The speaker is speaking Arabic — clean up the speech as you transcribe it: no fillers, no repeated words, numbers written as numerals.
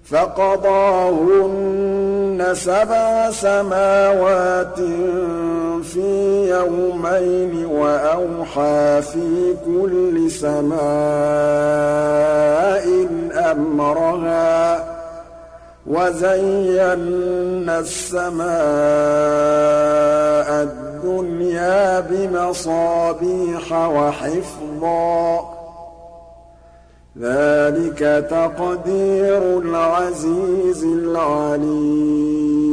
فَقَضَاهُنَّ سَبْعَ سَمَاوَاتٍ فِي يَوْمَيْنِ وَأَوْحَىٰ فِي كُلِّ سَمَاءٍ أَمْرَهَا ۚ وَزَيَّنَّا السَّمَاءَ الدُّنْيَا بِمَصَابِيحَ وَحِفْظًا ۚ ذَٰلِكَ تَقْدِيرُ الْعَزِيزِ الْعَلِيمِ